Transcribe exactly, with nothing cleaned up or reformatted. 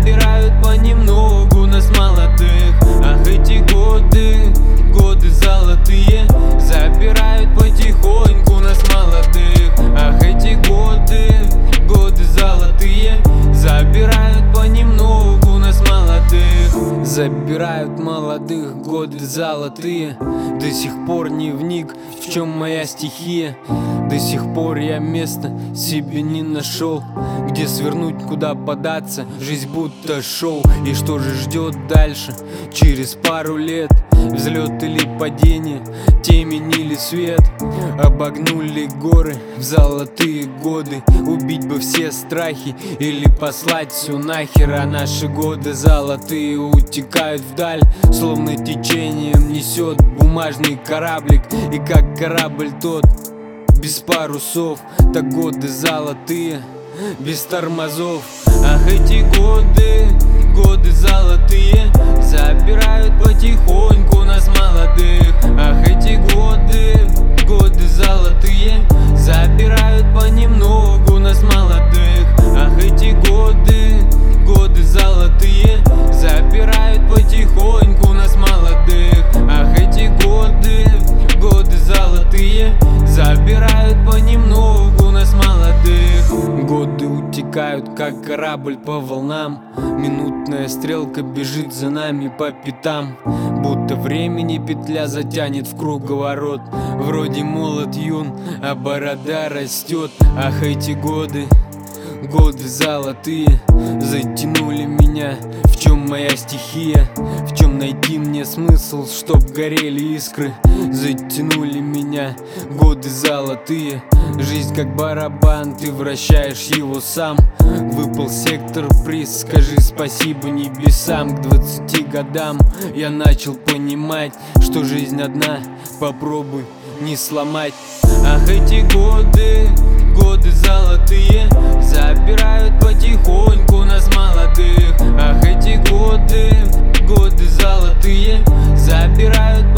забирают понемногу нас молодых. Ах, эти годы, годы золотые, забирают потихоньку нас молодых. Ах, эти годы, годы золотые, забирают понемногу нас молодых. Забирают молодых годы золотые. До сих пор не вник, в чем моя стихия. До сих пор я места себе не нашел, где свернуть, куда податься, жизнь будто шоу. И что же ждет дальше, через пару лет? Взлет или падение, темень или свет? Обогнули горы в золотые годы. Убить бы все страхи или послать все нахер. А наши годы золотые утекают вдаль, словно течением несет бумажный кораблик. И как корабль тот без парусов, так годы золотые без тормозов. Ах, эти годы, годы золотые, забирают потихоньку нас молодых. Ах, эти годы, годы золотые, забирают понемногу нас молодых. Ах, эти годы, годы золотые, забирают потихоньку нас молодых. Ах, эти годы, годы золотые, забирают понемногу нас молодых. Годы утекают, как корабль по волнам. Минутная стрелка бежит за нами по пятам, будто времени петля затянет в круговорот. Вроде молод юн, а борода растет. Ах, эти годы, годы золотые, затянули меня. В чем моя стихия? В чем найти мне смысл, чтоб горели искры? Затянули меня годы золотые. Жизнь как барабан, ты вращаешь его сам. Выпал сектор приз, скажи спасибо небесам. К двадцати годам я начал понимать, что жизнь одна, попробуй не сломать. Ах, эти годы, годы золотые, забирают потихоньку нас молодых. Ах, эти годы, годы золотые, забирают